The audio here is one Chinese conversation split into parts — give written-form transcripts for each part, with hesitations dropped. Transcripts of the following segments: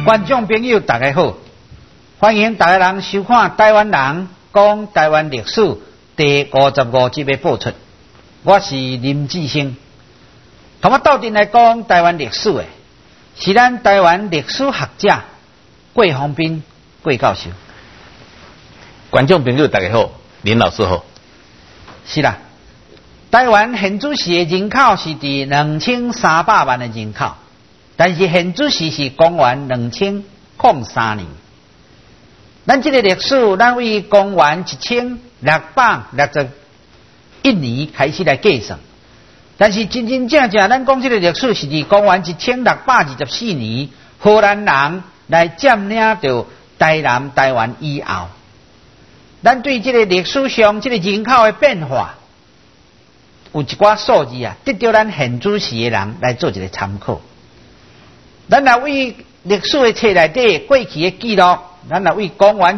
观众朋友大家好，欢迎大家人收看台湾人讲台湾历史第55集的播出。我是林志兴，同我斗阵来讲台湾历史的是咱台湾历史学者桂芳斌桂教授。 观众朋友大家好，林老师好。 是啦，台湾现主时的人口是伫2300万的人口。但是现主时是公元2003年，咱这个历史，咱为公元1661年开始来计算。但是真真正正，咱讲这个历史是伫公元1624年，荷兰人来占领到台南台湾以后，咱对这个历史上这个人口的变化，有一寡数字啊，得到咱现主时的人来做一个参考。咱来为历史的册内底过去的记录，咱来为公元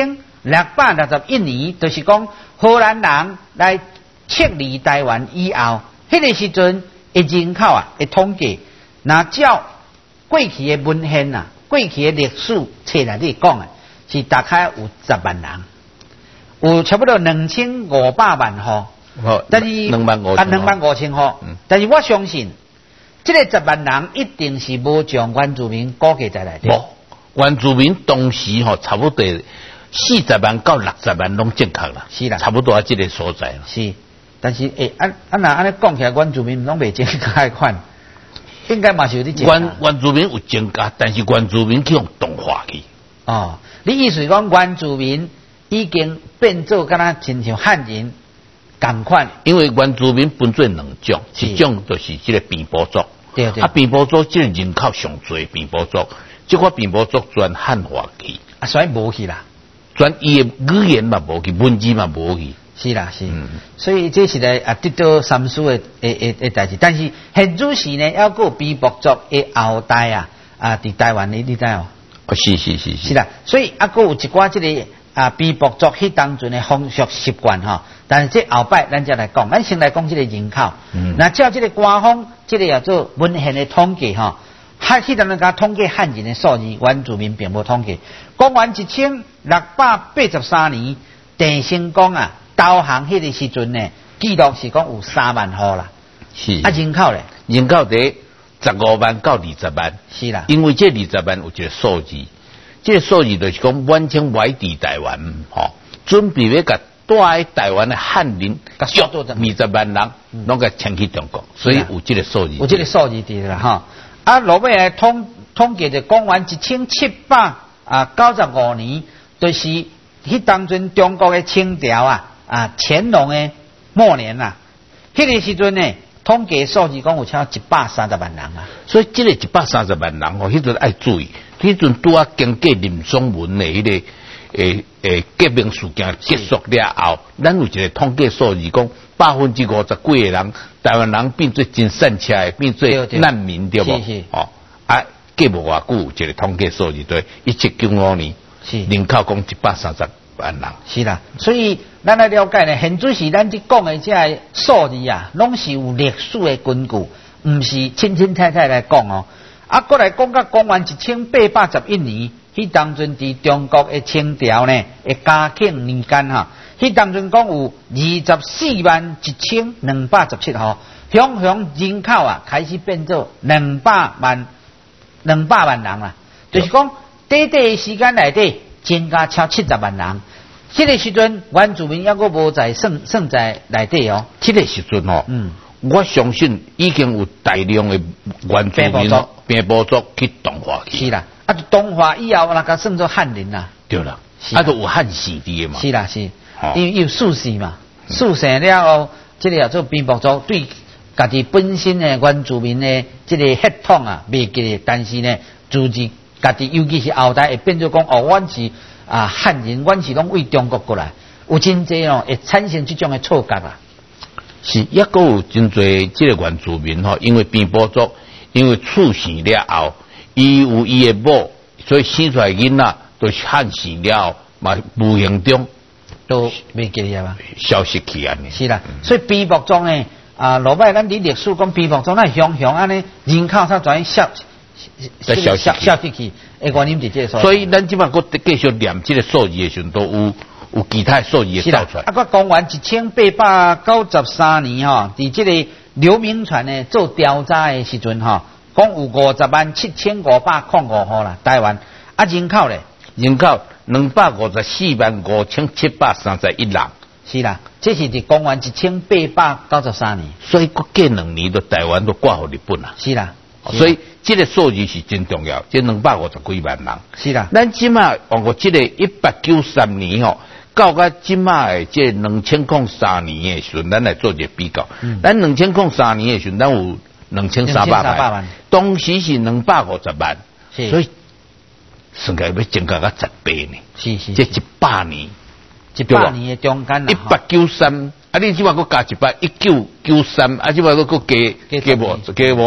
1661年，就是讲荷兰人来撤离台湾以后，迄个时阵的人口啊的统计，那照过去的文献啊，过去的历史册内底讲的，是大概有10万人，有差不多2500万户，但是25000户，但是我相信。这个10万人一定是无将原住民估计在内底。 原住民当时差不多40万到60万拢正确啦。 是啦， 差不多这个所在啦。 是，但是那安尼讲起来，原住民拢未增加的款，应该嘛是有啲增加。 原住民有增加，但是原住民去用动化去。 哦，你意思是讲原住民已经变做敢若亲像汉人同款？ 因为原住民分做两种，一种就是这个平埔族。 对对， 平埔族这个人口上多，平埔族，这块平埔族全汉化去， 所以无去啦， 全伊的语言嘛无去，文字嘛无去， 是啦是，所以这是来得到三思的代志。但是现主时呢，还有平埔族的后代啊，伫台湾你知哦？ 是啦，所以还有一寡这个平埔族迄当阵的风俗习惯哈。但是这后摆咱再来讲，咱先来讲这个人口。那照这个官方，这个叫做文献的统计哈，迄当人家统计汉人的数字，原住民并无统计。公元1683年，郑成功投降迄个时阵呢，记录是讲有3万户啦。 是。 人口咧？ 人口伫15万到20万。 是啦。 因为这20万有一个数字，这个数字就是讲晚清外地台湾准备要甲。在台湾的汉人20万人，拢个迁去中国，所以有这个数字。 有这个数字伫啦哈。落尾来统计就公元1795年，就是迄当阵中国的清朝乾隆的末年迄个时阵呢，统计数字讲有超130万人所以这个130万人迄阵爱注意，迄阵拄啊经过林松文的迄个。革命事件结束了后，咱有一个统计数字讲50%几个人，台湾人变做真善车的，变做难民对不？过无偌久一个统计数字对，1795年人口讲130万人。 是啦，所以咱来了解呢，现主时咱即讲的这个数字拢是有历史的根据，唔是清清太太来讲哦。过来讲到公元1881年。迄当阵伫中国的清朝呢，嘉庆年间迄当阵讲有241217户，雄人口开始变做200万人啦，就是讲短的时间内底增加超70万人。这个时阵原住民还阁无在算在内底哦。 这个时阵我相信已经有大量的原住民平埔族去同化去。 是啦。同化以后，那个算作汉人啦。 对啦，都有汉姓的嘛。 是啦，是，因为有属姓嘛，属姓了后，这个叫做平埔族对家己本身的原住民的这个血统未记，但是呢，自己家己尤其是后代会变做讲阮是汉人，阮是拢为中国过来，有真济会产生这种的错觉啦。 是，也个有真济这个原住民因为平埔族，因为处死了后。伊有伊的某，所以生出来囡仔都是汉死了，嘛无形中都未记了嘛， 消失去安尼。 是啦，所以平埔族呢，落摆咱伫历史讲平埔族那雄安尼人口才转消失去，会原因伫这个所在。 所以咱即摆佫继续念这个数字的时阵，都有其他数字会走出来。 啊，公元1893年吼，伫这个刘铭传呢做调查的时阵吼，讲有507505户啦，台湾啊人口咧， 人口2545731人。 是啦，这是伫公元1893年， 所以过2年都台湾都挂互日本啦。 是啦， 所以这个数字是真重要，这250几万人。 是啦， 咱即马往过这个1893年吼，到甲即马的这2003年的时阵，咱来做一个比较。咱2003年的时阵，咱有2300万，当时是250万，所以算起来要增加到10倍呢。 是， 这100年。 100年的中间啦 ，1893，啊，你即马佫加100，1993，啊，即马佫加无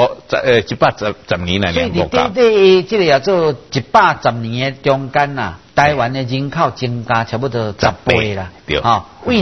110年来年无加。 所以这个叫做110年的中间啦，台湾的人口增加差不多10倍啦， 对， 为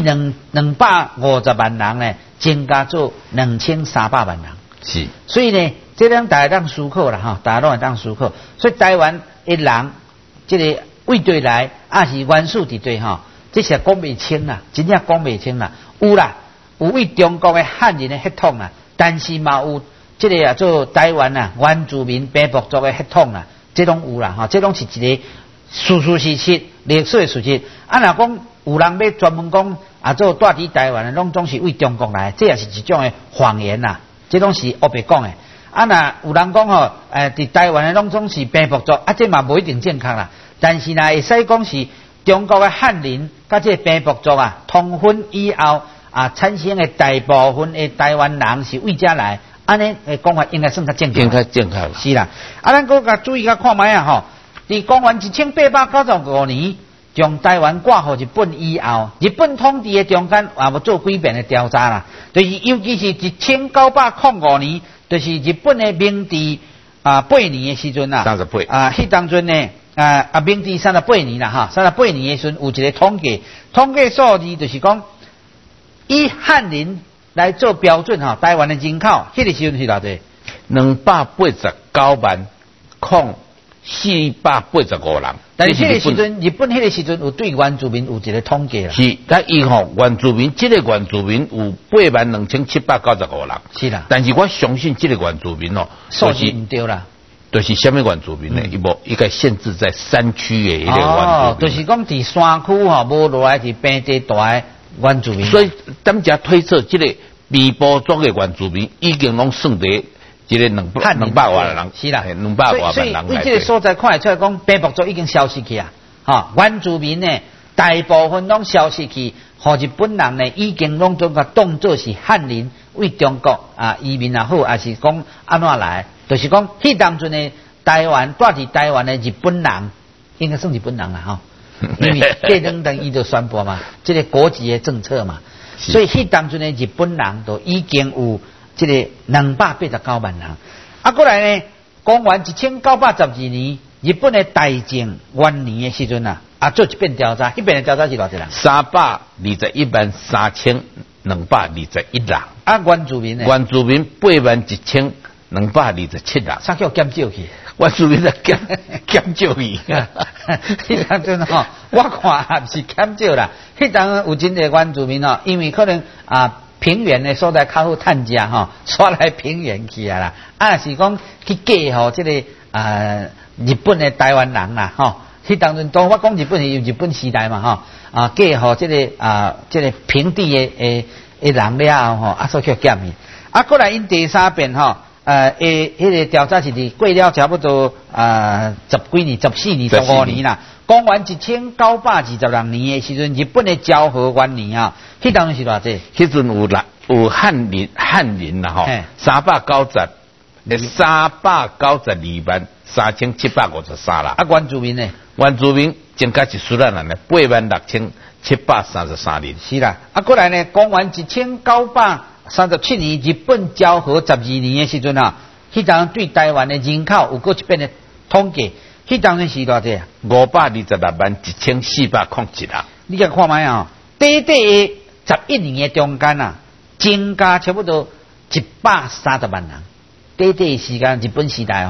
250万人呢，增加做2300万人。 是， 所以呢，这咱大家当思考啦，大家拢会当思考。所以台湾的人，这个位对来，是元素伫对这是讲袂清啦，真正讲袂清啦。有啦，有为中国的汉人的血统啦，但是嘛有这个做台湾原住民平埔族的血统啦，这拢有啦这拢是一个事实，历史的事实。若讲有人要专门讲做住伫台湾的，拢总是为中国来，这也是一种的谎言啦，这拢是黑白讲的。若有人讲伫台湾的拢总是平埔族，这嘛无一定正确啦。但是会使讲是中国的汉人甲这平埔族通婚以后产生的大部分的台湾人是为遮来，安尼的讲法应该算较正确。 应该正确。 是啦，咱佫甲注意甲看卖伫公元1895年，将台湾挂互日本以后，日本统治的中间也无做几遍的调查啦，就是尤其是1905年，就是日本的明治8年的时阵 38 迄当阵呢。明治38年啦，38年的时阵有一个统计数字，就是讲以汉人来做标准台湾的人口，迄个时阵是偌济 ？289,485人。 但是迄个时阵，日本迄个时阵有对原住民有一个统计啦。 是，但伊原住民，这个原住民有82795人。 是啦。 但是我相信这个原住民数字唔对啦。 就是什么原住民呢？应该限制在山区的一个原住民。 就是讲伫山区无落来伫平地大的原住民。 所以咱家推测，这个微波族的原住民已经拢算在这个200万人。 是啦 ，200万人。 所以为这个所在看得出来，讲平埔族已经消失去原住民呢，大部分拢消失去，和日本人呢已经拢做个当作是汉人为中国移民也好，还是讲安怎来？就是讲，迄当阵的台湾住伫台湾的日本人，应该算日本人啦因为这等伊就宣布嘛，这个国籍的政策嘛，所以迄当阵的日本人都已经有这个289万人。过来呢，公元1912年，日本的大正元年的时阵做一遍调查，迄遍的调查是偌济人 ？321,221人。 原住民呢？ 原住民81227人。 啥叫减少去？ 原住民在减少去。 迄当阵我看也是减少啦。迄当有真侪原住民因为可能平原的所在较好趁食刷来平原去啦。是讲去嫁这个日本的台湾人啦迄当阵我讲日本是日本时代嘛嫁互这个平地的人了后所以叫减去。过来因第三遍迄个调查是伫过了差不多10几年、14年、15年啦。公元1926年的时阵，日本的昭和元年迄当阵是偌济？ 迄阵有汉人啦392万3753人。 原住民呢？ 原住民增加一数人呢，86733人。 是啦。过来呢，公元1937年，日本昭和12年的时阵迄当对台湾的人口有过一遍的统计，迄当阵是偌济 ？5261401人。 你甲看卖短短的11年的中间增加差不多130万人。短短的时间，日本时代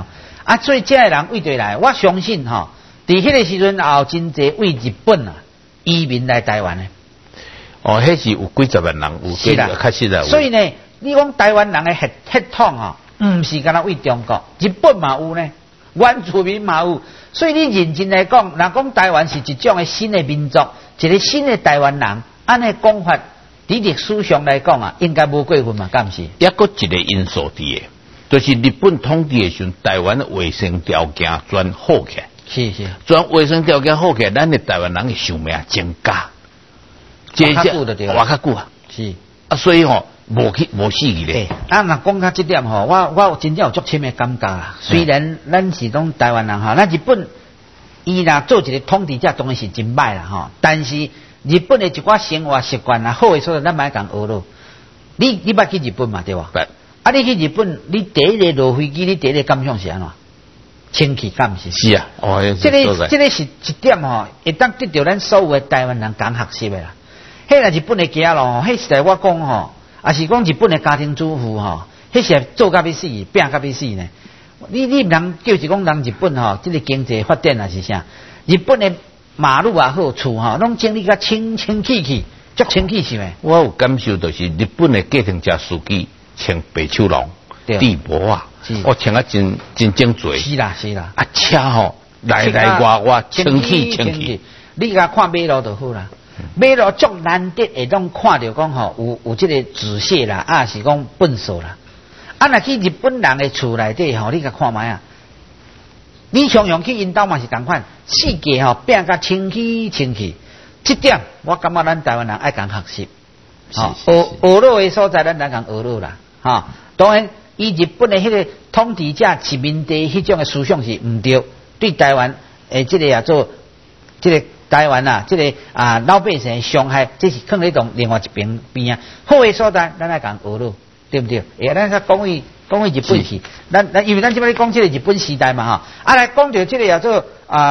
啊，所以这个人为对来，我相信吼，伫迄个时阵也有真济为日本啊移民来台湾的。 哦，迄是有几十万人，有几确实的。 所以呢，你讲台湾人的血统吼，唔是干那为中国，日本嘛有呢，原住民嘛有。所以你认真来讲，若讲台湾是一种的新的民族，一个新的台湾人，安尼讲法，伫历史上来讲啊，应该无过分嘛，敢是？ 抑个一个因素伫诶，就是日本统治诶时阵，台湾的卫生条件全好起来。 是， 全卫生条件好起来，咱的台湾人的寿命增加。 活较久就对了， 活较久啊， 是啊，所以吼无死去咧。 啊，若讲到这点吼，我真正有足深的感觉啦。虽然咱是讲台湾人吼，咱日本伊若做一个统治者当然是真歹啦吼，但是日本的一寡生活习惯啊，好的所在咱莫讲学咯。你捌去日本嘛对吧？啊，你去日本，你第一个落飞机，你第一个感想是安怎？清气感是？ 是啊，哦， 这个是一点吼，会当得到咱所有的台湾人讲学习的啦。迄个日本的家咯，迄时代我讲吼，也是讲日本的家庭主妇吼，迄时代做甲要死，拼甲要死呢。你毋通叫是讲人日本吼，这个经济发展也是啥？日本的马路也好，厝吼，拢整理甲清气，足清气是咪？ 我有感受到是日本的计程车司机穿白手笼、地帽啊，我穿啊真整齐。 是啦， 啊车吼来外清气。 你甲看马路就好啦。马路足难得会当看到讲吼有这个纸屑啦，啊是讲粪扫啦。啊，若去日本人的厝内底吼，你甲看卖啊。你常常去因兜嘛是同款，四界吼变甲清气。这点我感觉咱台湾人爱讲学习。学落的所在，咱来讲学落啦。当然，以日本的迄个统治者殖民地迄种的思想是唔对，对台湾这个也做这个。台湾啊，这个老百姓伤害，这是放在另外一边啊。好的所在，咱来讲学咯，对不对？咱讲日本去，咱因为咱这边讲这个日本时代嘛来讲到这个叫做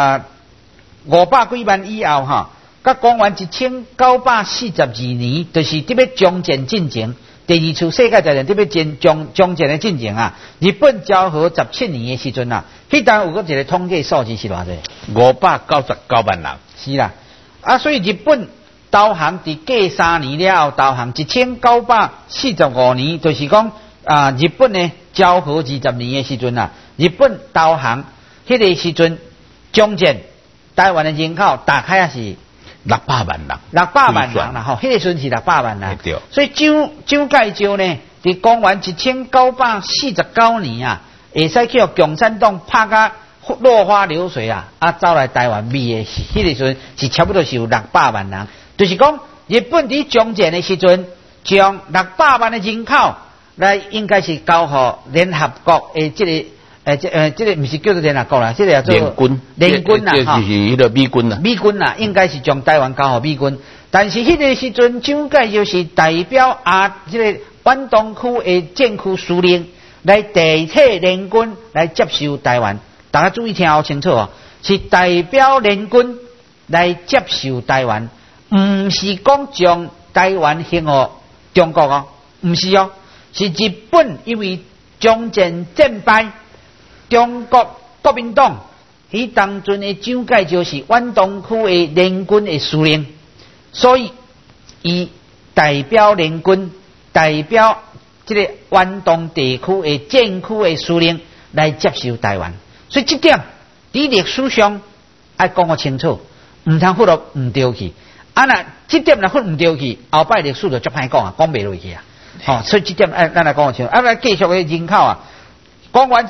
500几万以后甲公元1942年，就是特别中建进程，第二次世界大战特别中建的进程啊。日本昭和17年的时阵啊，迄当有个一个统计数字是偌济 ？599万人。 是啦，所以日本投降伫过3年了后，投降1945年，就是讲日本的昭和20年的时阵啊，日本投降迄个时阵，中建台湾的人口大概也是 600万人 ，600万人啦吼，迄个时阵是600万人， 对。 所以蒋介石呢，伫公元1949年啊，会使去共产党拍甲落花流水啊！走来台湾美的，迄个时阵是差不多是有600万人，就是讲日本伫中建的时阵，将600万的人口来应该是交予联合国的这个这个不是叫做联合国啦，这个叫做联军啦， 就是迄个美军啦。 美军啦，应该是将台湾交予美军，但是迄个时阵蒋介石是代表这个关东区的政区司令来代替联军来接受台湾。大家注意听好清楚哦，是代表联军来接受台湾，唔是讲将台湾献予中国哦，唔是哦，是日本因为中战战败，中国国民党迄当阵的蒋介石是关东区的联军的司令，所以伊代表联军，代表这个关东地区的战区的司令来接受台湾。所以这点伫历史上要讲个清楚，唔通忽略唔对去。那这点若忽唔对去，后摆历史就足歹讲袂落去啊。所以这点咱来讲个清楚。来继续个人口啊，公元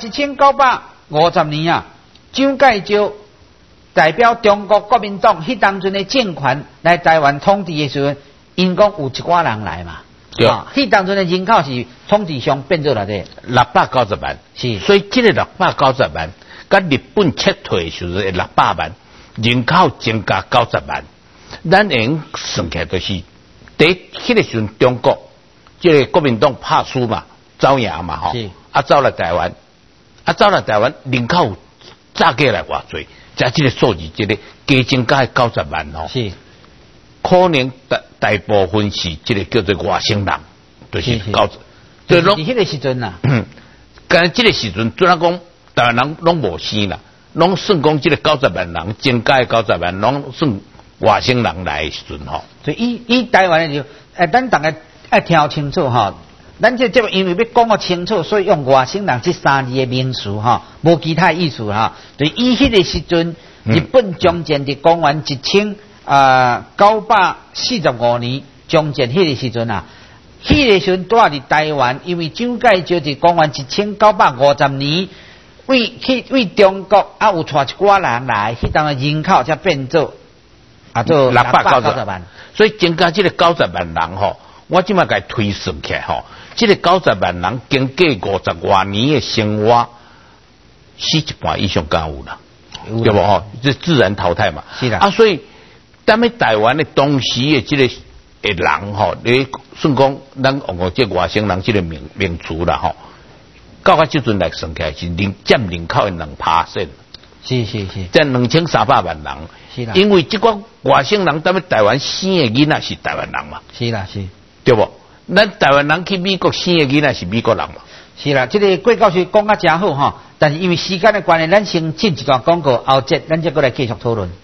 1950年啊，蒋介石代表中国国民党迄当阵的政权来台湾统治的时候，因讲有一寡人来嘛。 对， 迄当阵的人口是统治上变做偌济 690万， 是。 所以这个690万。甲日本撤退时阵600万，人口增加90万，咱用算起来就是第迄个时阵中国即个国民党拍输嘛，走赢嘛吼，走来台湾，走来台湾人口炸过来偌济，加即个数字，即个加增加90万吼， 是可能大部分是即个叫做外省人，就是90， 就是迄个时阵呐， 但即个时阵，怎样讲？ 台湾人拢无生啦，拢算讲这个90万人，增加的90万，拢算外省人来的时阵吼。 所以以台湾的就，咱大家爱听清楚哈。咱这节目因为要讲个清楚，所以用外省人这3字的名词哈，无其他意思哈。对，以迄个时阵，日本中建伫公元1945年中建迄个时阵啊，迄个时阵住伫台湾，因为蒋介石伫公元1950年为中国有带一寡人来，迄当人口才变做做690万， 所以增加这个90万人吼，我即马甲推算起来吼。这个90万人经过50多年的生活，死一半以上敢有啦，对不吼？这自然淘汰嘛。 是啦。 所以咱们台湾的当时的这个人吼，你算讲咱用这外省人这个名词啦吼，到这阵来算起来是占人口的2%。 是。 占2300万人。 是啦。 因为这个外省人咱们台湾生的囡仔是台湾人嘛。 是啦，是。 对不？咱台湾人去美国生的囡仔是美国人嘛？ 是啦，这个郭教授讲得真好哈，但是因为时间的关系，咱先进一段广告，后节咱再过来继续讨论。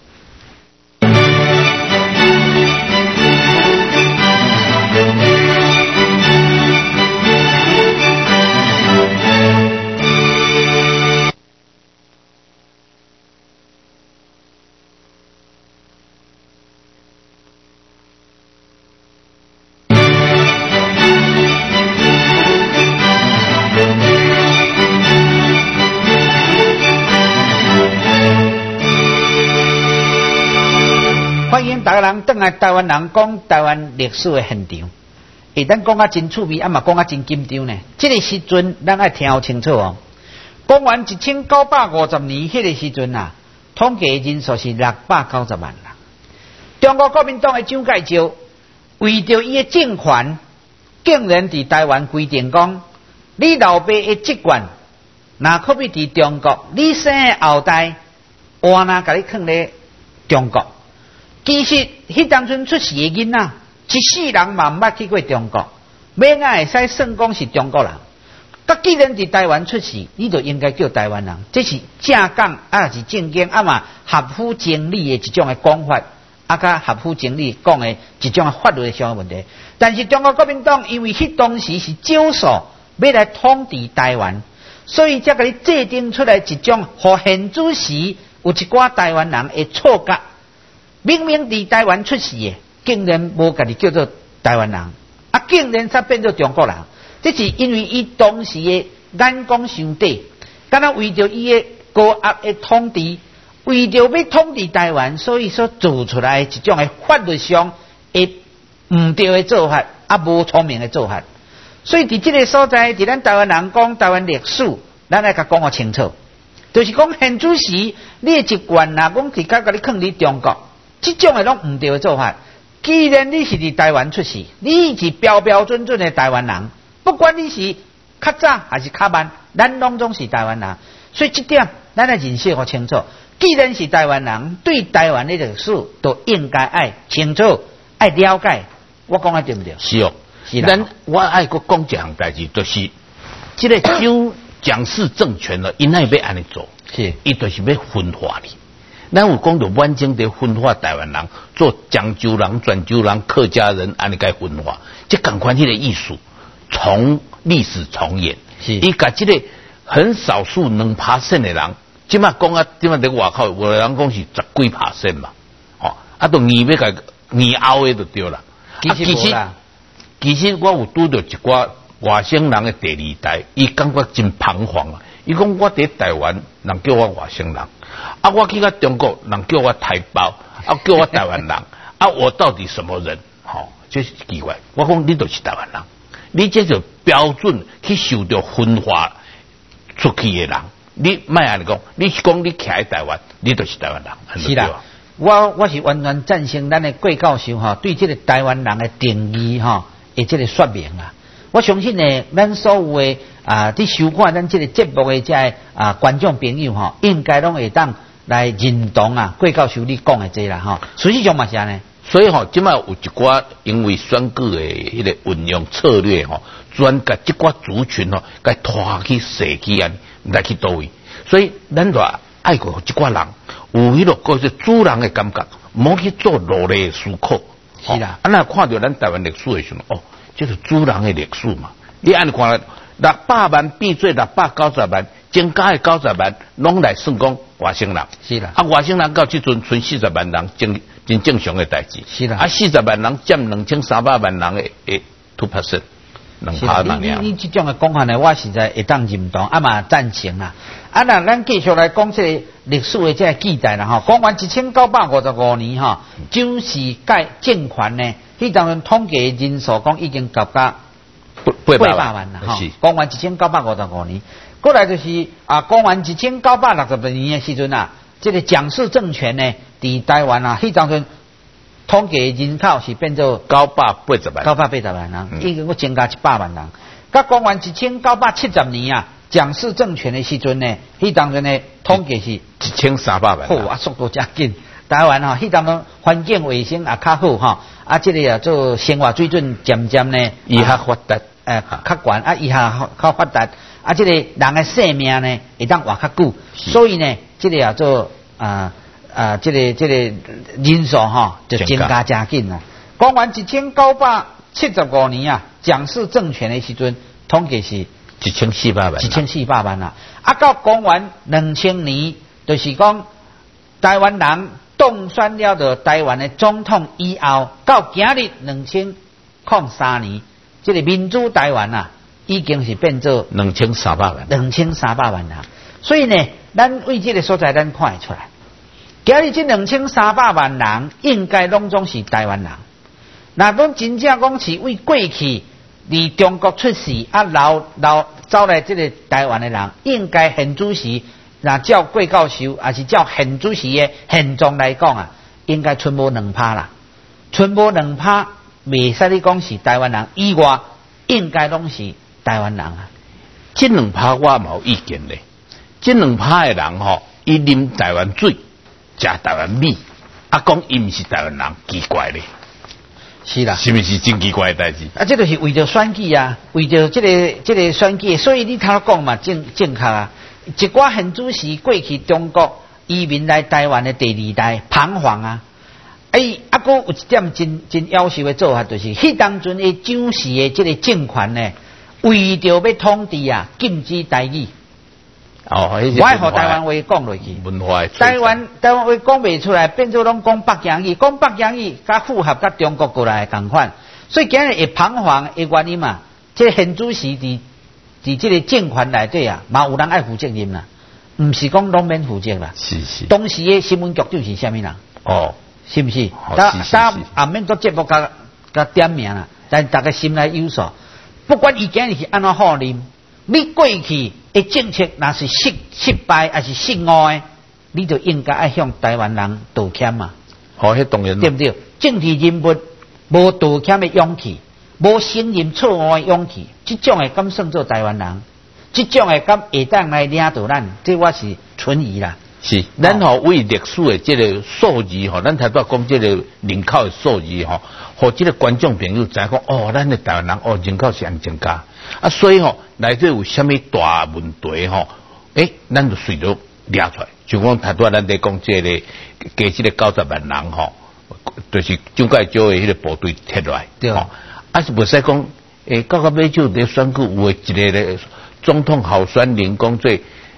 大家人倒来台湾人讲台湾历史的现场，咱讲啊真趣味，嘛讲啊真紧张呢。这个时阵咱爱听好清楚哦。公元1950年迄个时阵啊，统计人数是690万人。中国国民党的蒋介石为着伊的政权，竟然伫台湾规定讲，你老爸的职权，若可比伫中国，你生的后代，我若甲你放咧中国。其实，迄当阵出世的囡仔，一世人嘛毋捌去过中国，免啊会使算讲是中国人。佮既然伫台湾出世，你就应该叫台湾人，这是正讲啊是正经啊嘛合乎情理的一种的讲法，甲合乎情理讲的一种的法律上的问题。但是中国国民党因为迄当时是少数要来统治台湾，所以才甲你制定出来一种互现主时有一寡台湾人的错觉。明明伫台湾出世的，竟然无家己叫做台湾人，竟然才变做中国人。这是因为伊当时的眼光伤低，敢若为着伊的高压的统治，为着要统治台湾，所以所做出来一种的法律上的唔对的做法，无聪明的做法。所以伫这个所在，伫咱台湾人讲台湾历史，咱来甲讲个清楚，就是讲现主时你的习惯啦，讲直接甲你放伫中国。这种的拢唔对的做法。既然你是伫台湾出世，你是标标准准的台湾人，不管你是较早还是较慢，咱拢总是台湾人。所以这点咱来认识好清楚。既然是台湾人，对台湾的历史都应该爱清楚、爱了解。我讲的对不对？ 是哦， 是啦。 咱我爱个讲一项代志，就是这个蒋氏政权呢，因爱要安尼做， 是， 伊就是要分化你。咱有讲到完整的分化台湾人，做漳州人、泉州人、客家人，安尼该分化，这赶快这个艺术从历史重演。 是， 伊甲这个很少数2%的人，即马讲啊，即马在外口，有的人讲是10几%嘛，都硬要甲硬凹的就对了。其实我有拄到一寡外省人的第二代，伊感觉真彷徨啊。伊讲我伫台湾，人叫我外省人。我去到中国，人叫我台胞，叫我台湾人，我到底什么人？这是奇怪。我讲你就是台湾人，你这就标准去受到分化出去的人，你莫安尼讲，你讲你徛在台湾，你就是台湾人。 是啦，我是完全赞成咱的郭教授对这个台湾人的定义的这个说明啊。我相信呢，咱所有的伫收看咱这个节目的这观众朋友应该拢会当来认同郭教授你讲的这啦实际上嘛是安尼。 所以即摆有一寡因为选举的迄个运用策略专甲即寡族群甲拖去社区来去倒位。 所以咱就爱过一寡人有迄个个主人的感觉，莫去做落来的思考。 是啦， 那看到咱台湾历史的时候，这是主人的历史嘛。你按看600万变做690万，增加的90万，拢来算讲外省人。 是啦， 外省人到即阵剩40万人，真正常的代志。 是啦 ，40万人占2300万人的2%。 你这种的讲法呢，我实在会当认同，嘛赞成啦。那咱继续来讲这个历史的这个记载啦，公元1955年周氏改政权呢，迄当中统计人数讲已经达到800万啦，公元1955年。过来就是公元1960年的时阵这个蒋氏政权呢，伫台湾迄当中统计人口是变做980万人，已经增加100万人。到公元1970年蒋氏政权的时阵呢，迄当中呢统计是 1300万。 好速度真紧。台湾迄当中环境卫生较好这个做生活水准渐渐呢以下发达， 较悬以下较发达这个人的生命呢会当活较久，所以呢这个做这个人数就增加真紧啦。公元1975年蒋氏政权的时阵，统计是1400万啦。到公元2000年，就是讲台湾人当选了的台湾的总统以后，到今日2003年，这个民主台湾已经是变做 2300万人。所以呢，咱为这个所在，咱看得出来。今日这2300万人应该拢总是台湾人。那拢真正讲是为过去伫中国出世走来这个台湾的人，应该现主席，那照郭教授还是照现主席的现状来讲应该剩无2%啦，剩无2%，袂使你讲是台湾人以外，应该拢是台湾人这2%我嘛有意见咧，这2%的人伊啉台湾水。食台湾米，讲伊毋是台湾人，奇怪咧， 是啦， 是毋是真奇怪的代志？ 这就是为着选举为着这个选举，所以你头讲嘛正确一寡现主席过去中国移民来台湾的第2代彷徨还有一点真夭寿的做法，就是迄当阵的蒋氏的这个政权呢，为着要统治禁止台语。我互台湾话讲落去，台湾话讲袂出来，变做拢讲北洋语，讲北洋语甲符合甲中国过来的同款，所以今日会彷徨的原因这现主席伫这个政权内底嘛有人爱负责任啦，毋是讲拢免负责啦。 是。 当时的新闻局长是啥物人？是毋是？但免做节目甲点名啦，但大家心内有数。不管伊今日是安怎好念，你过去的政策若是失败还是失误的，你就应该爱向台湾人道歉嘛。 迄当然， 对不对？政治人物无道歉的勇气，无承认错误的勇气，这种的敢算做台湾人？这种的敢会当来领导咱？这我是存疑啦。 是，咱为历史的这个数字咱才多讲这个人口的数字互这个观众朋友知讲咱的台湾人人口是安增加所以内底有啥物大问题咱就随着抓出来，就讲太多咱在讲这个加这个90万人就是蒋介石的迄个部队摕来， 对是袂使讲到尾就伫选举有一个总统候选人讲做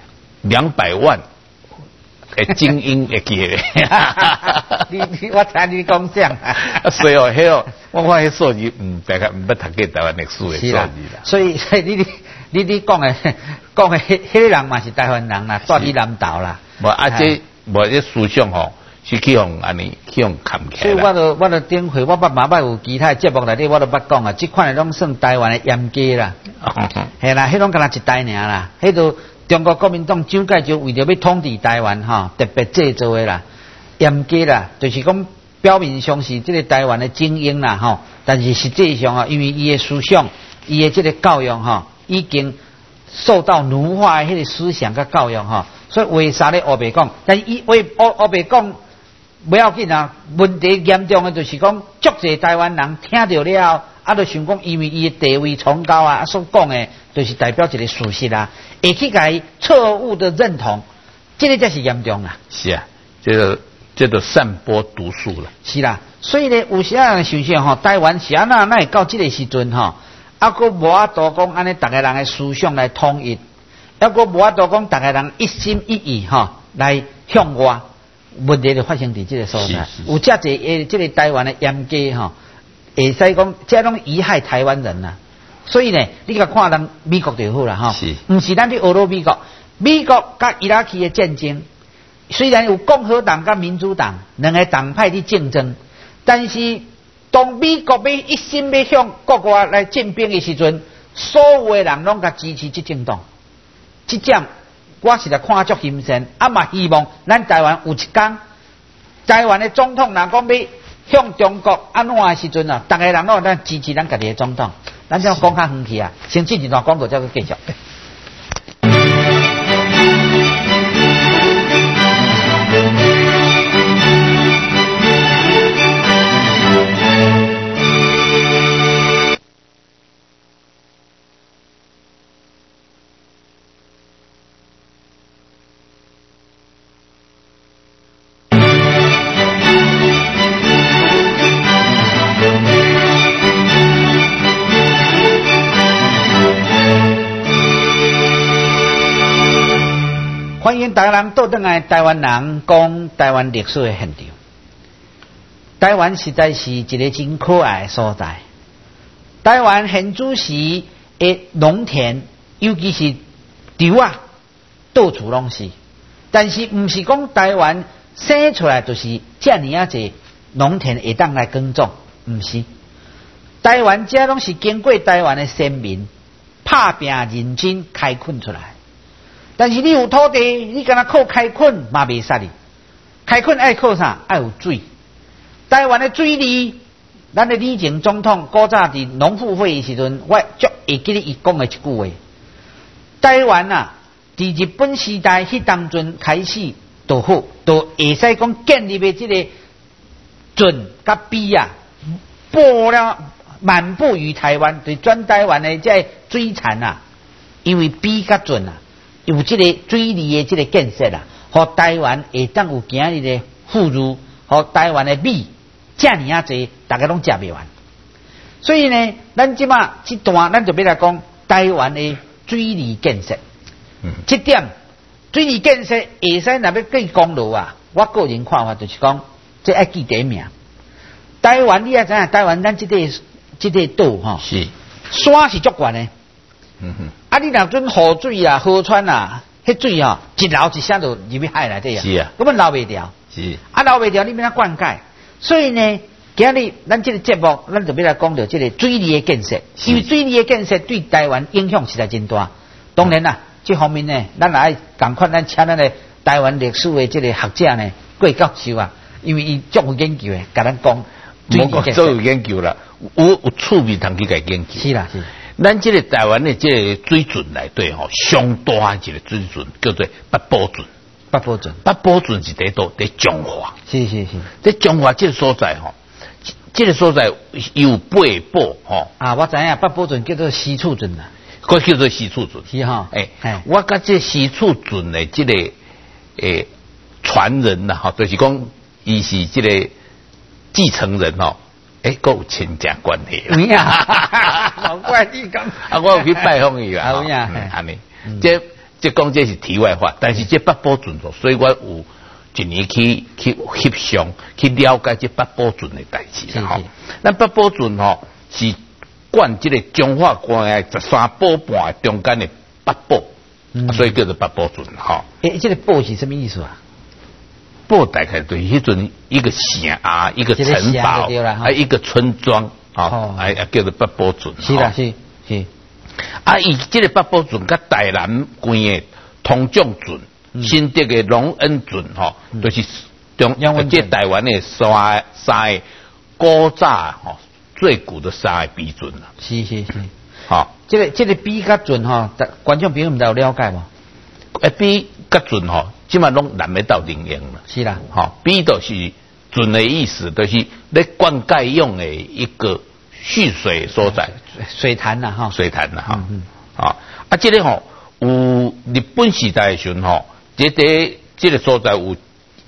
200万。精英会记咧， 我听你讲啥？ 所以迄我看迄数字大概毋捌读过台湾历史的数字啦。 所以你讲的迄个人嘛是台湾人啦，住伫南投啦。 这思想是去用安尼去用砍起来。 所以我就顶回我马摆有其他节目内底我都捌讲这款的拢算台湾的严家啦。系啦，迄拢敢若一代尔啦，迄都。中国国民党蒋介石为着要统治台湾特别制作的啦，严格啦，就是讲表面上是这个台湾的精英啦但是实际上因为伊的思想、伊的这个教育已经受到奴化的迄个思想甲教育所以为啥咧黑白讲？但是伊黑白讲不要紧问题严重的就是讲，足侪台湾人听到了就想讲，因为伊的地位崇高啊，所讲的就是代表一个事实啊，会去甲伊错误的认同，这个才是严重啦。 是啊，这个散播毒素了。 是啦，所以呢，有时啊想想吼，台湾是安那会到这个时阵吼，啊，佫无法度讲安尼，逐个人的思想来统一，抑佫无法度讲逐个人一心一意吼来向外。问题就发生伫这个所在，有遮济这个台湾的严家吼，会使讲这拢贻害台湾人呐。所以呢，你甲看人美国就好啦吼，唔是咱去俄罗美国，美国甲伊拉克的战争，虽然有共和党甲民主党两个党派的竞争，但是当美国要一心要向国外来进兵的时阵，所有的人拢甲支持这政党，这点。我是来看足心酸，啊嘛希望咱台湾有一天，台湾的总统若讲要向中国安怎的时阵啊，逐个人拢咱支持咱家己的总统，咱这样讲较远去啊，先进一段广告再去继续。欢迎大家人倒转来台湾人讲台湾历史的现场。台湾实在是一个真可爱的所在。台湾现主时的农田，尤其是稻啊，到处拢是。但是唔是讲台湾生出来就是遮尔啊济农田会当来耕种，唔是。台湾遮拢是经过台湾的先民拍拼认真开垦出来。但是你有土地，你敢若靠开垦嘛袂使哩。开垦爱靠啥？爱有水。台湾的水利，咱的李前总统古早伫农妇会议时阵，我足会记得伊讲的一句话：台湾啊，伫日本时代迄当阵开始就好，就会使讲建立的这个准甲比啊，布了满布于台湾，对全台湾的这水产啊，因为比甲准啊。有这个水利的这个建设啦，和台湾会当有今日的富裕，和台湾的米遮尔啊济，大家拢食袂完。所以呢，咱即马这段咱就要来讲台湾的水利建设。这点水利建设会使若要计公路啊，我个人看法就是讲，这爱记第一名。台湾你也知影，台湾咱这个岛吼， 是山是足悬的。啊！你若准河水啊、河川啊，迄水啊，一流一下就入去海内底啊。 是啊， 根本流袂掉。 是啊，流袂掉，你免灌溉。所以呢，今日咱这个节目，咱就要来讲到这个水利的建设。因为水利的建设对台湾影响实在真大。当然啦，这方面呢，咱也爱赶快咱请咱的台湾历史的这个学者呢，过教授啊，因为伊足有研究的，甲咱讲。 无讲做有研究啦，有趣味通去甲研究。 是啦，是。 咱这个台湾的这个水圳内底吼，上大一个水圳叫做八宝圳。 八宝圳， 八宝圳是伫倒伫中华。 是是是。 在中华这个所在吼，这个所在有八宝吼。 啊，我知影八宝圳叫做西厝圳啦， 佢叫做西厝圳。 是哈。 我甲这西厝圳的这个传人啦，吼，就是讲伊是这个继承人吼。佫有亲戚关系啦。 有呀，老怪你讲。 啊，我有去拜访伊啦。 有呀， 安尼。这讲这是题外话，但是这八宝圳哦，所以我有一年去翕相，去了解这八宝圳的代志啦。吼，咱八宝圳吼是管这个中华关的13宝半中间的八宝，所以叫做八宝圳吼。 这个宝是什么意思啊？ 宝大概对迄阵一个城啊，一个城堡，还一个村庄啊，叫做八宝圳。 是啦，是。 啊，伊这个八宝圳甲台南关的通江圳、新竹的龙恩圳吼，都是这台湾的三个古早吼最古的三个比圳啦。 是。 好， 这个比甲圳吼，观众朋友们有了解无？ 比甲圳吼。即嘛拢难得到灵验了， 是啦， 比就是准的意思，就是咧灌溉用的一个蓄水所在， 水潭呐哈， 水潭呐哈，啊，这个吼有日本时代的时阵吼，这个所在有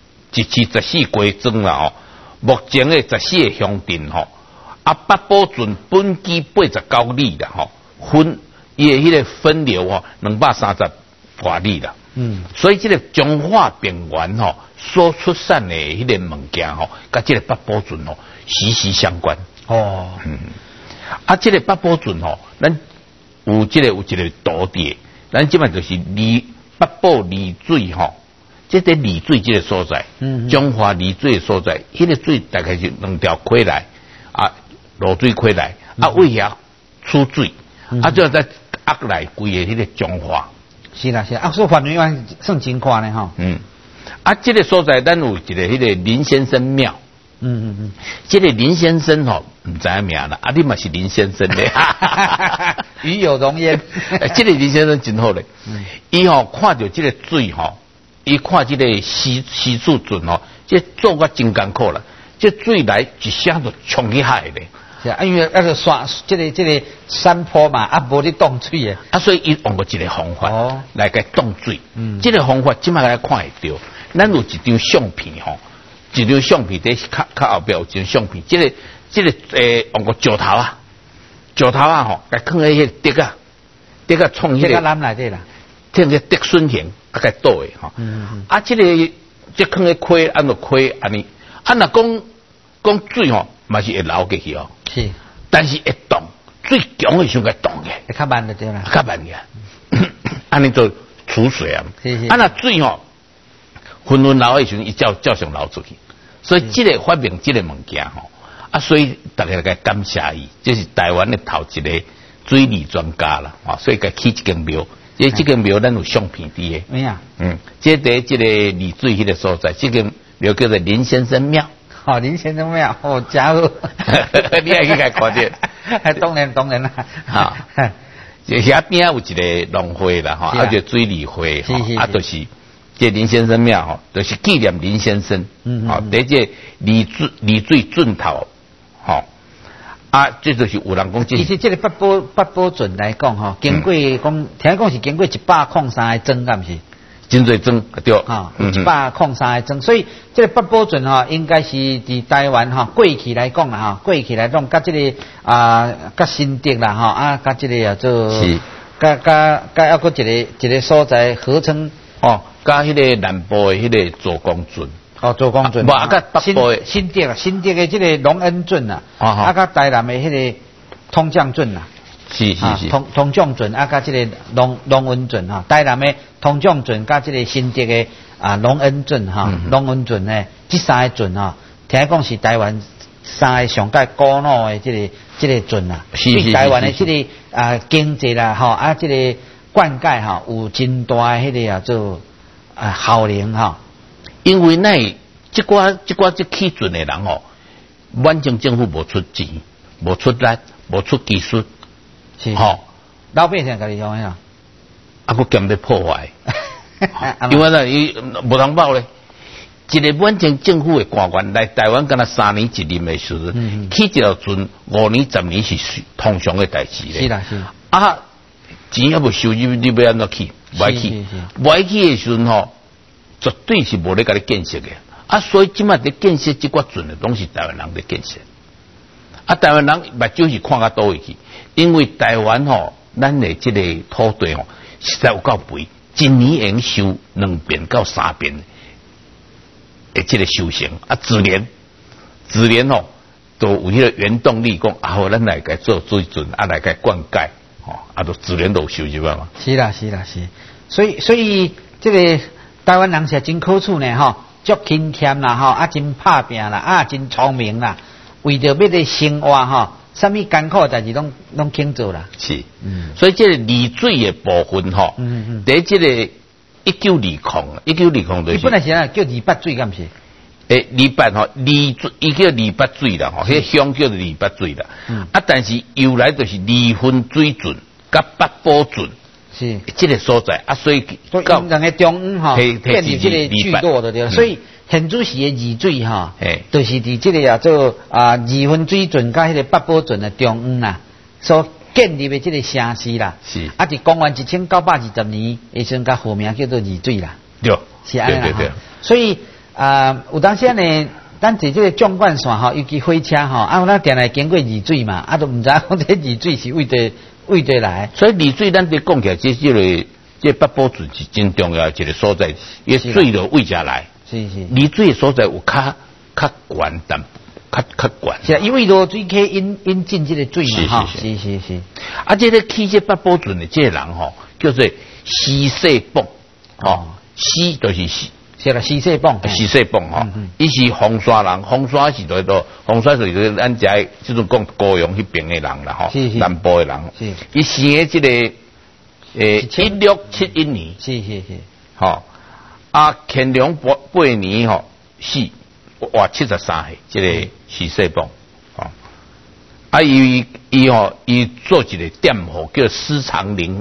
14归庄啦吼，目前的14个乡镇吼，啊北埔圳本基89里啦吼，分伊的迄个分流吼230多里啦，所以这个彰化平原吼所出产的迄个物件吼，甲这个北埔圳吼息息相关。哦，啊，这个北埔圳吼，咱有一个土地，咱即摆就是北埔丽水吼。这个丽水这个所在，彰化丽水的所在，迄个水大概是2条溪来，啊，落水溪来，啊，为遐出水，啊，最后再压来规个迄个彰化。 是啦，啊，所以范围算真宽的吼。 啊，这个所在咱有一个迄个林先生庙。这个林先生吼，唔知名啦，啊，你嘛是林先生咧， 与有荣焉。 这个林先生真好咧，伊吼看到这个水吼。伊看这个西处圳吼，这做个真艰苦啦，这水来一下就冲去海咧。 是啊，因为那个山，这个山坡嘛，啊，无咧挡水诶。 啊，所以伊用过一个方法来个挡水。这个方法即摆来看会到，咱有一张相片吼，一张相片在较后壁有一张相片，这个用过石头啊吼，来放喺迄个竹啊创迄个。 这个南内底啦。 听个竹笋形啊，该倒诶吼。啊，这放个溪，按落溪安尼，啊，若讲水吼，嘛是会流过去哦。是，但是会动，最强诶时候该动嘅， 会较慢就对啦。 较慢嘅，安尼就储水啊。啊，若水吼，纷纷流诶时候，伊照常流出去。所以这个发明这个物件吼，啊，所以大家该感谢伊，这是台湾的头一个水利专家啦，啊，所以该起一间庙。这间庙咱有相片伫诶， 咩啊？ 这个丽水迄个所在，这个庙叫做林先生庙。 哦，林先生庙，哦，家伙， 你也去甲看见？ 当然啦， 哈，这遐边有一个农会啦，哈，啊叫水利会，啊，就是这林先生庙吼，就是纪念林先生，好，在这丽水圳头，吼。啊，这就是有人讲， 其实这个北埔圳来讲吼，经过讲，听讲是经过103个庄，敢是？ 真侪庄对。 哈，103个庄，所以这个北埔圳吼，应该是伫台湾吼过去来讲啦吼，过去来讲，甲这个甲新竹啦吼，啊，甲这个叫做，甲还佫一个所在合称哦，甲迄个南部的迄个左光圳。 哦，做光圳， 啊，甲北部的新竹的这个龙恩圳啊，啊，甲台南的迄个通江圳啊， 是， 通江圳啊，甲这个龙恩圳哈，台南的通江圳甲这个新竹的龙恩圳哈，龙恩圳呢，这3个圳哈，听讲是台湾3个上界古老的这个圳啊，对台湾的这个经济啦哈，啊，这个灌溉哈有真大迄个叫做效能哈。 因为那这起圳的人吼，满清政府无出钱，无出力，无出技术， 是吼，老百姓家己用呀， 啊，佫兼咧破坏，因为伊无通报咧。一个满清政府的官员来台湾，敢若3年1任的时阵，起一条圳5年10年是通常的代志咧。 是啦，是。 啊，钱还无收入，你要安怎去？不爱去的时阵吼。绝对是无咧甲你建设嘅，啊，所以即摆咧建设即寡圳的拢是台湾人咧建设，啊，台湾人目睭是看较倒位去，因为台湾吼，咱的即个土地吼，实在有够肥，一年会收2遍到3遍的即个收成，啊，自然吼，都有迄个原动力讲，啊，好，咱来甲做水圳，啊，来甲灌溉，吼，啊，都自然都有收入啊嘛。 是啦，所以这个。台湾人是真可处呢，吼，足勤俭啦，吼，啊，真拍拼啦，啊，真聪明啦，为着要咧生活，吼，什么艰苦代志拢肯做啦。 是，所以这个丽水的部分，吼，在这个1920就是。 本来是叫二八水，敢是？ 二八吼，伊叫二八水啦，吼，迄乡叫做二八水啦。啊，但是由来就是2分水圳甲北埔圳。是这个所在啊，所以两个中央哈变成这个聚落的对，所以现主时的二水哈， 嘿， 就是伫这个叫做二分水圳甲迄个八宝圳的中央啦，所建立的这个城市啦。 是。 啊，伫公元1920年，迄阵甲户名叫做二水啦。 对， 是安尼啦。 对对对。 所以有当时呢，咱伫这个纵贯线吼，尤其火车吼，咱定来经过二水嘛，都唔知讲这二水是为对来。 所以二水咱伫讲起来，这八宝圳是真重要一个所在，伊水就为遮来。 是。 二水的所在有较悬淡，较悬。 是啊，因为落水溪引进这个水嘛，哈。是。 啊，这个起这八宝圳的这个人吼，叫做西塞泵，西就是西。 是啦，西塞泵。 西塞泵吼，伊是红山人，红山是在倒，红山就是咱遮即种讲高雄迄边的人啦，吼，南部的人。是。伊生的这个1671年。 是。 吼。乾隆8年吼死，活73岁，这个西塞泵，伊做一个店号叫私藏林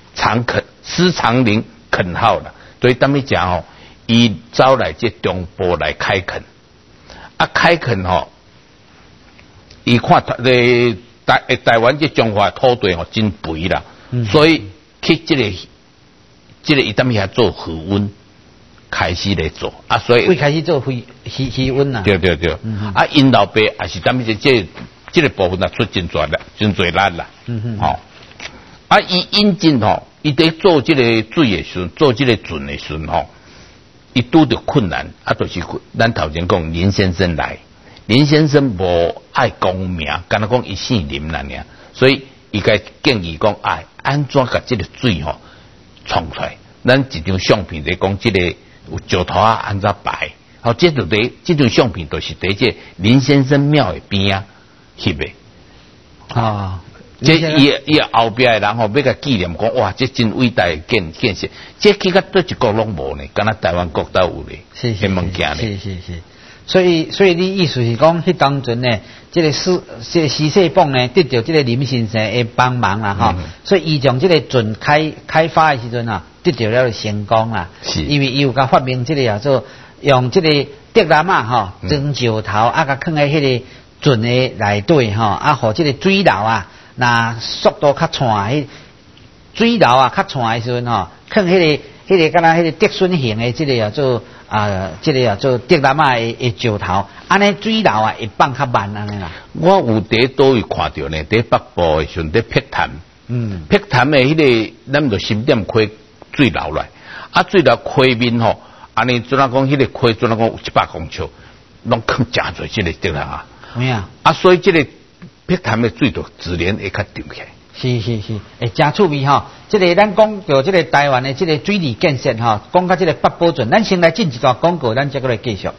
垦号啦，所以当面讲吼，伊招来这中部来开垦，开垦吼，伊看台湾这中华土地吼真肥啦，所以去这个伊当面遐做河温。开始来做所以会开始做气温啦。 对。因老爸也是当面这个部分出真多力啦。伊引进吼，伊在做这个水的时，做这个圳的时吼，伊拄着困难就是咱头前讲林先生来，林先生无爱讲名，敢若讲伊姓林啦尔，所以伊该建议讲安怎甲这个水吼创出来？咱一张相片在讲这个。有石头安怎摆？这张相片就是在这林先生庙的边翕的。这伊后边的人吼，要甲纪念讲，哇，这真伟大的建设。这去到倒一国拢无呢，敢若台湾国都有咧。 是。 物件咧。 是。所以你意思是讲，迄当阵呢，这个西塞泵呢，得到这个林先生的帮忙啦，哈。所以伊将这个圳开发的时阵得到了成功啦。是。因为伊有甲发明这个叫做用这个竹篮装石头甲放在迄个圳的内底互这个水流那速度较快，水流较快的时阵放迄个敢若迄个竹笋形的这个叫做这个叫做竹篮的石头，安尼水流会放较慢安尼啦。 我有伫倒位看到呢，伫北部的时阵伫碧潭，碧潭的迄个咱就深点溪水流来，水流溪面吼，安尼怎讲迄个溪怎讲有100公尺，拢放真侪这个竹篮所以这个碧潭的水就自然会较沉起来。 是，真趣味这个咱讲到这个台湾的这个水利建设讲到这个八宝圳，咱先来进一段广告，咱再过来继续。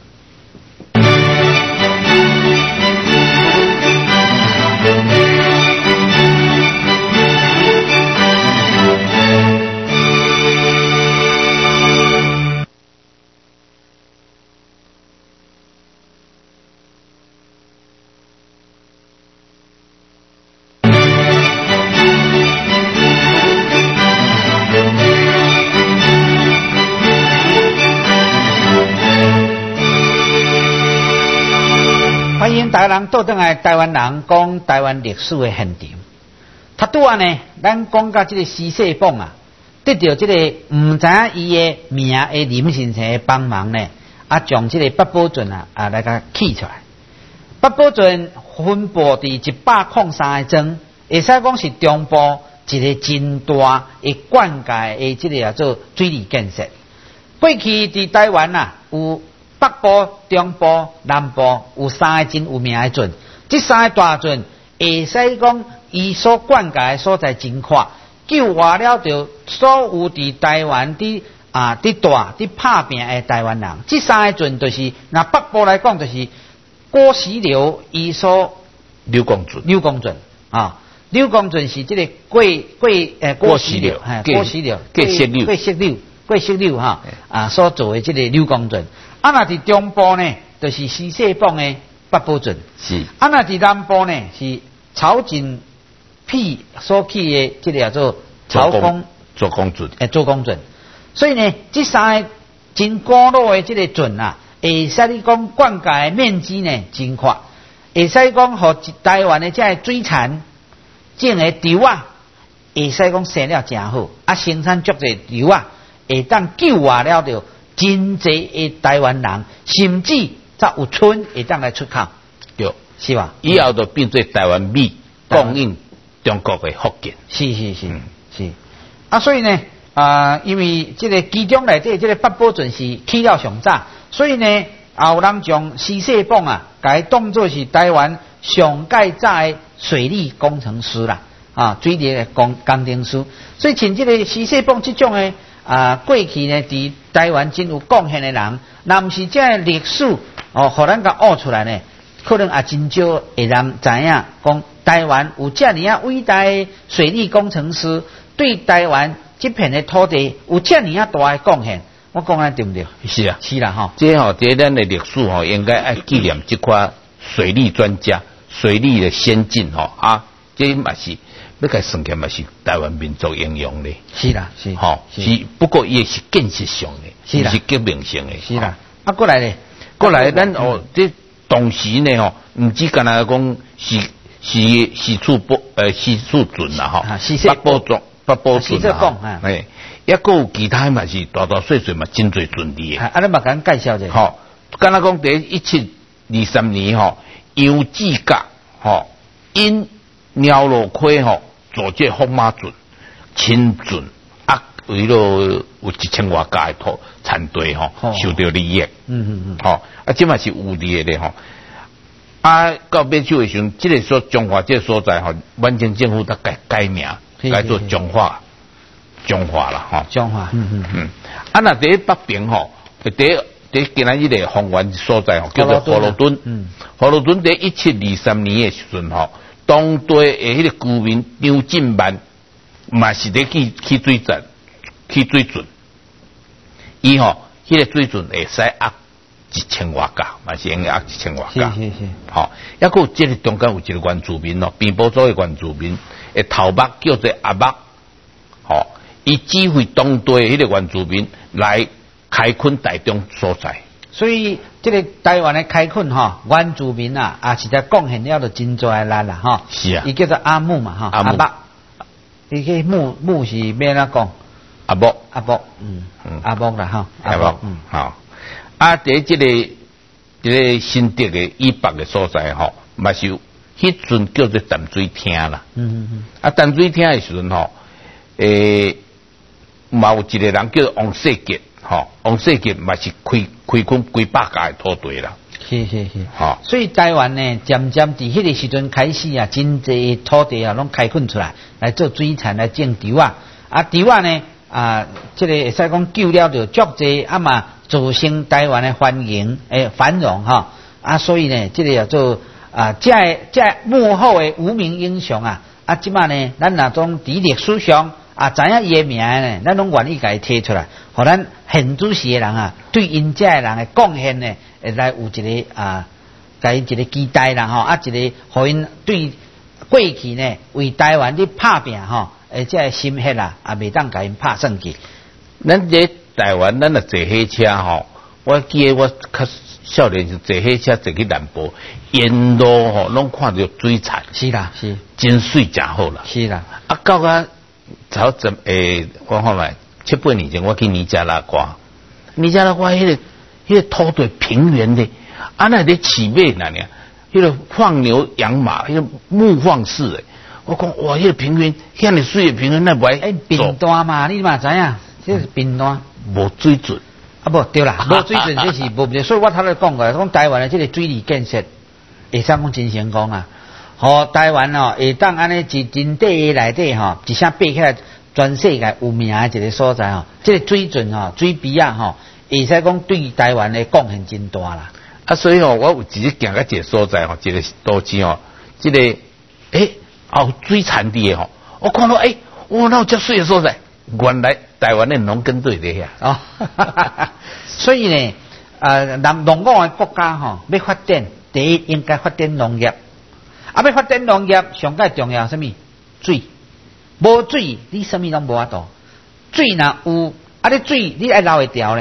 欢迎台人倒转来，台湾人讲台湾历史的现场。他拄啊呢，咱讲到这个西塞泵得到这个唔知影伊的名的林先生的帮忙呢，将这个八宝圳来甲起出来。八宝圳分布伫103个庄，会使讲是中部一个真大的灌溉的这个叫做水利建设。过去伫台湾有北部、中部、南部有3个真有名的圳，这3个大圳会使讲伊所灌溉的所在真阔，救活了着所有伫台湾伫大伫拍拼的台湾人。这3个圳就是那北部来讲就是郭石流伊所柳公圳柳公圳是这个郭石流所做的这个柳公圳。那伫中部呢，就是西塞泵的八宝圳；是那伫南部呢，是曹景屁所起的这个叫做曹公圳。所以呢，这3个真古老的这个圳会使你讲灌溉面积呢真宽，会使讲互台湾的这水产种的稻啊，会使讲生了真好，啊生产足侪稻啊，会当救活了着真侪的台湾人，甚至才有村会当来出口， 对， 是吧？ 以后就变做台湾米供应中国的福建。 是。啊，所以呢，因为这个其中内底这个八宝圳是起了上早，所以呢，也有人将施世榜啊，改当作是台湾上盖早的水利工程师啦，水利的工程师。所以像这个施世榜这种的过去呢，伫台湾真有贡献的人，若毋是这历史互咱甲挖出来呢，可能也真少会人知影讲台湾有这样伟大的水利工程师，对台湾这片的土地有这样大的贡献。我讲安对不对？ 是啊， 是啦哈。 这在咱的历史应该爱纪念这块水利专家、水利的先进这嘛是要该算起嘛是台湾民族英雄的。 是啦，是不过也是建设上的， 是是革命性的。 是啦，过来咧， 咱这当时呢唔只干那讲是处准啦八宝圳啦，也个有其他嘛是大小细嘛真侪准的。 你嘛甲介绍者。 干那讲第1723年杨志甲因鸟路溪组织福马圳、清圳为了有1000多家的产队受到利益。这嘛是有利的到尾手的时候，这个所中华这个所在完全政府都改名，改做中华啦中华。 那第北平第今仔日的方圆所在叫做河洛墩。河洛墩在1723年的时候当地的迄个居民张进万嘛是得去水圳，伊迄个水圳会使压1000多架，嘛是用压1000多架。 是。 还有这个中间有一个原住民边埔族的原住民，头目叫做阿目，伊指挥当地迄个原住民来开垦台中所在。 所以这个台湾的开垦原住民也是在贡献了真多的力啦是啊， 伊叫做阿木嘛阿目，伊个木是要哪讲？ 阿木阿木啦阿木在这个新竹的以北的所在嘛是迄阵叫做淡水厅啦。淡水厅的时阵嘛有一个人叫王世杰。王世杰嘛是开垦几百家的土地啦。 是。所以台湾呢，渐渐伫迄个时阵开始真侪土地拢开垦出来做水产来种稻稻呢这个会使讲救了着足侪嘛，造成台湾的繁荣所以呢，这个叫做这幕后的无名英雄即马呢，咱若种伫历史上知影伊的名呢，咱拢愿意甲伊提出来，互咱现主时的人对因这人的贡献呢，会来有一个甲伊一个期待啦一个互因对过去呢为台湾伫拍拼这心血未当甲因拍算去。 咱这台湾咱坐火车我记得我较少年时坐火车坐去南部，沿路拢看到水产。 是啦，是真水真好啦。 是啦， 到我看来7、8年前我去尼加拉瓜迄个土地平原的那咧饲马迄个放牛养马，迄个牧放式的。我讲哇，迄个平原，遐尼水的平原，那不爱平淡嘛，你嘛知影，这是平淡， 无水准不对啦，无水准这是无对，所以我头咧讲过，讲台湾的这个水利建设会使讲真成功台湾会当安尼真底的内底一声爬起来，全世界有名的一个所在这个水准水比会使讲对台湾的贡献真大啦。 所以我有直接行到一个所在一个都市这个水产地的我看到那有遮水的所在，原来台湾的农耕队在遐所以呢农业的国家要发展，第一应该发展农业，要发展农业上界重要什么？水，无水你什么拢无法度。水若有你水你爱留会掉咧，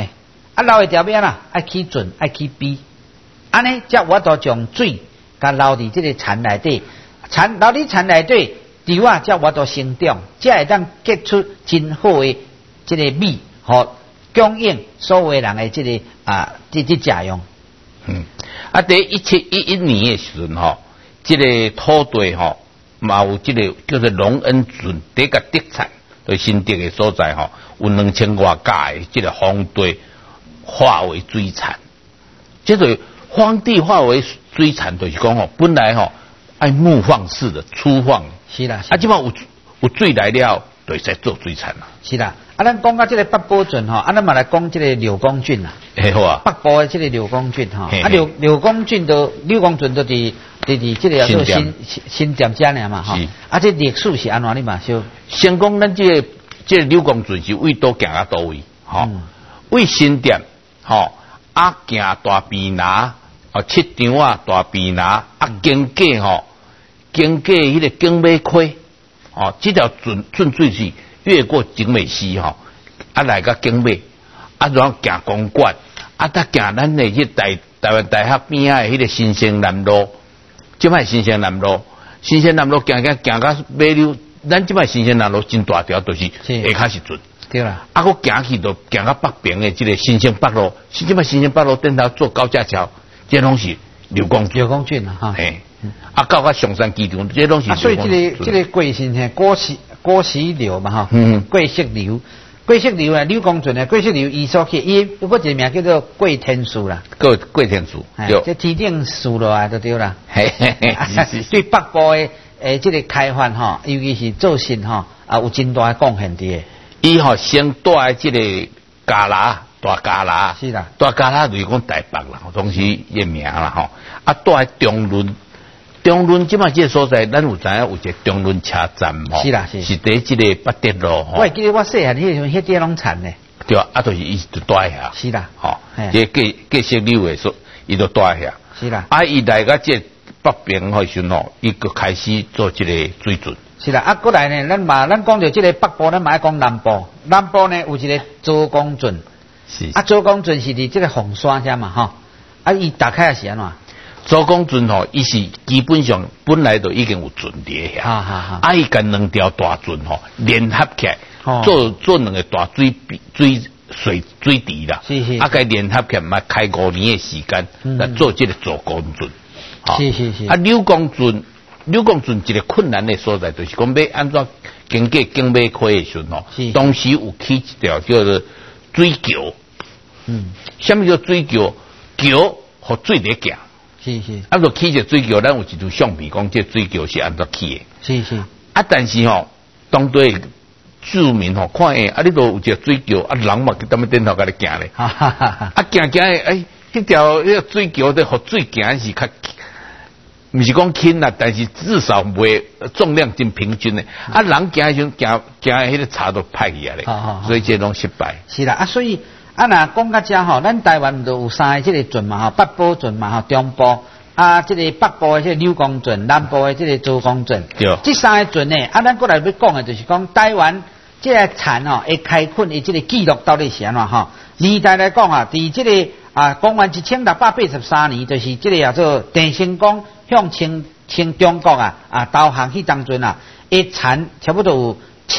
啊，留的条边啊，爱起准，爱起逼，安尼才我都将水甲留伫这个田内底，留伫田内底，稻啊才我都生长，才会当结出真好的这个米，和供应所有人的这个这食用。 在1711年的时阵吼，这个土地吼，嘛有这个叫做隆恩郡第一个特产，对新竹的所在吼，有2000多甲的这个荒地化为水产。这个荒地化为水产，就是讲吼，本来吼爱木放式的粗放， 是啦， 即摆有水来了，就会使做水产啦。 是啦，咱讲到这个北部郡吼，咱嘛来讲这个柳公郡啦。 好啊。 北部的这个柳公郡吼，柳公郡都柳公郡都伫这个叫做新店遮尔嘛吼。这历史是安怎你嘛少？ 先讲咱这个柳公郡是为倒行到倒位吼？为新店吼，行大鼻拿七张大鼻拿经过吼，经过迄个景美溪这条顺水是越过景美溪吼，来到景美，然后行公馆，再行咱的去台湾大学边仔的迄个新生南路，即摆新生南路行到马溜，咱即摆新生南路真大条，就是下骹是准。 对啦， 佫行去就行到北边的这个新生北路，即摆新生北路顶头做高架桥，这拢是柳公郡啊哈。 嘿，到上山机场，这拢是。 所以这个贵姓嘿，郭喜柳嘛哈，贵姓柳啊，柳公郡啊，贵姓柳伊所去，伊有个一个名叫做贵天树啦， 贵天树， 对，这天顶树落啊，就对啦。对北部的这个开发哈，尤其是做新哈有真大的贡献的。 伊先带这个大加拿， 是啦， 大加拿就是讲台北啦，当时个名啦吼。带中仑即摆这个所在，咱有知影有一个中仑车站吼。 是啦， 是伫这个北德路吼。 我记得我细汉迄阵迄地拢产呢。 对就是伊就带遐。 是啦， 吼，这继续溜的说，伊就带遐。 是啦。 伊来个这北边迄时吼，伊就开始做这个水准。 是啦，过来呢，咱讲到这个北部，咱嘛爱讲南部。南部呢有一个周公圳， 是周公圳是伫这个凤山遮嘛吼。伊打开是安怎？ 周公圳吼，伊是基本上本来就已经有圳伫遐，伊跟两条大圳吼联合起来，做两个大水池啦，该联合起来嘛开5年的时间来做这个周公圳。 是。 柳公圳一个困难的所在，就是讲要安怎经过景美溪的时候，当时有起一条叫做水桥。什么叫水桥？桥和水在行。 是。 就起一个水桥，咱有一张相片讲，这水桥是安怎起的。是。 但是当地居民看你都有一个水桥，人嘛去踮咧顶头甲你行咧。行迄条水桥的和水行是较。不是讲轻啦，但是至少袂重量真平均的。人行时行迄个茶都歹去啊咧，所以这拢失败。 是啦，所以若讲到遮吼，咱台湾都有3个这个圳嘛北部圳嘛中部这个北部的这个柳公圳，南部的这个周公圳。 对。 这3个圳呢，咱过来要讲的就是讲台湾这个田会开垦的这个记录到底是安怎年代来讲伫这个公元1683年，就是这个叫做郑成功向清中国投降去当阵一田差不多有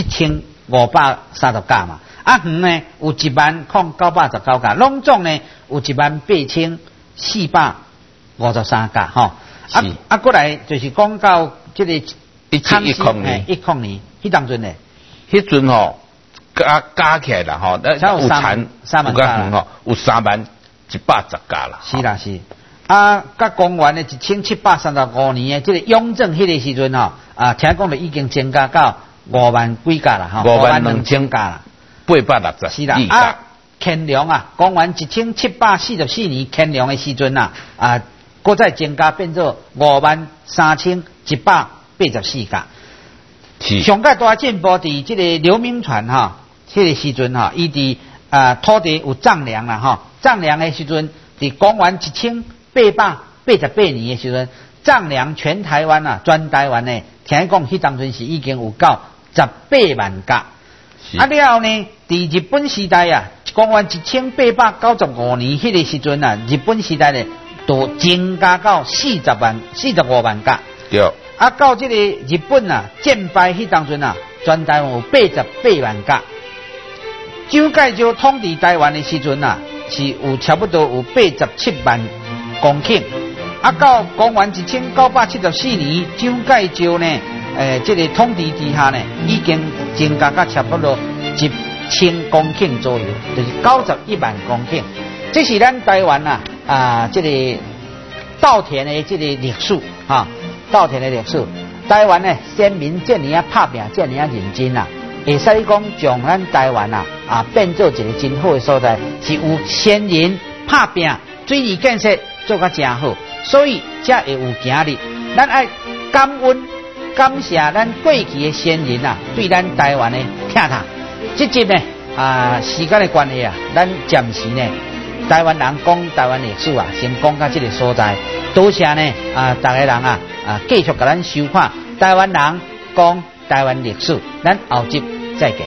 7530甲嘛，远呢有10919甲，拢总呢有18453甲过来就是讲到这个 1710年迄当阵呢， 迄阵加起来啦有田有31110甲啦。 是啦是。甲公元的1735年的这个雍正迄个时阵听讲就已经增加到5万几甲啦，52000甲啦 ，862 是啦。乾隆公元1744年乾隆的时阵搁再增加变做53184甲。上个大进步伫这个刘铭传迄个时阵伊伫土地有丈量啦丈量的时阵伫公元1888年的时阵，丈量全台湾全台湾呢，听讲迄当阵是已经有到18万甲。了后呢，伫伫日本时代啊，公元1895年迄个时阵啊，日本时代咧都增加到45万架。 对。 啊，到这个日本啊战败迄当阵啊，全台湾有88万架。蒋介石统治台湾的时阵啊，是有差不多有87万公顷。啊，到公元1974年，蒋介石呢，这个统治之下呢，已经增加到差不多1000公顷左右，就是91万公顷。这是咱台湾这个稻田的这个历史啊，稻田的历史。台湾呢，先民这样拍拼，这样认真啊，会使讲将咱台湾变做一个真好的所在，是有先人拍拼，水利建设做甲真好，所以才会有今日。咱爱感恩、感谢咱过去的先人对咱台湾的疼痛。这集呢时间的关系咱暂时呢台湾人讲台湾历史先讲到这个所在。多谢呢大家人继续甲咱收看台湾人讲台湾历史。咱后集再见。